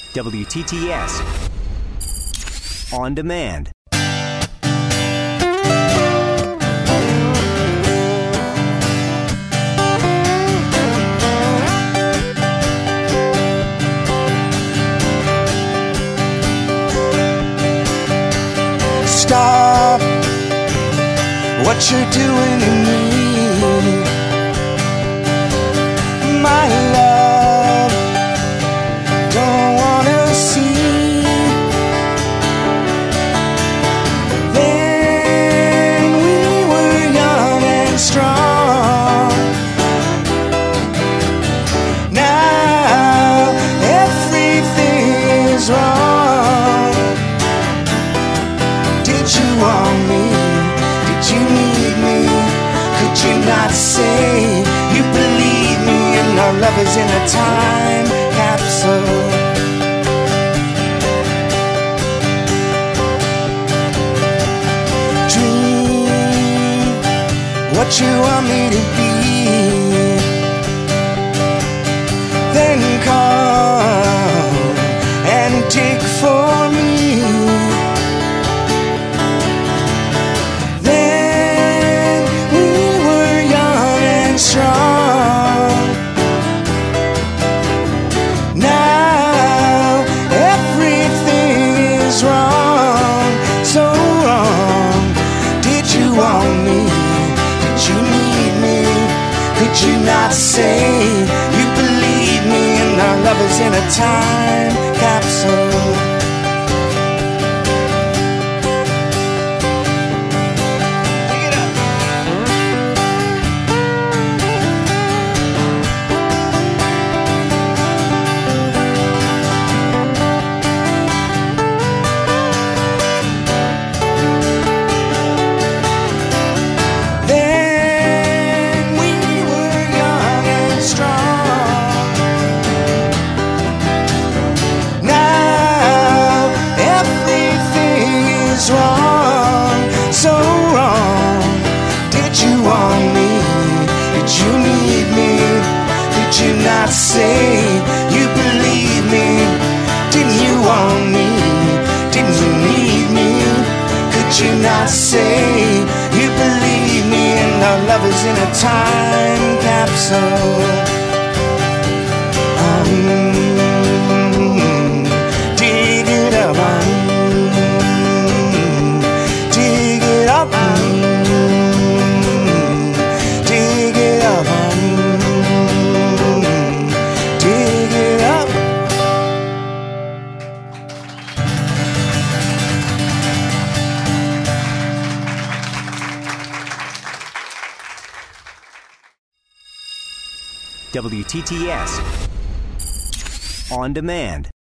WTTS On Demand. Stop what you're doing to me, my love. Don't wanna see. Then we were young and strong. Now everything is wrong. Did you want me? Did you need me? Could you not say you believe me? And our love is in a time capsule. Dream what you want me to be, then come and dig for me. Strong. Now everything is wrong, so wrong. Did you want me? Did you need me? Could you not say you believe me? And our love is in a time capsule. Wrong, so wrong. Did you want me? Did you need me? Did you not say you believe me? Didn't you want me? Didn't you need me? Could you not say you believe me? And our love is in a time capsule. Dig it up. Dig it up, dig it up, dig it up. WTTS On Demand.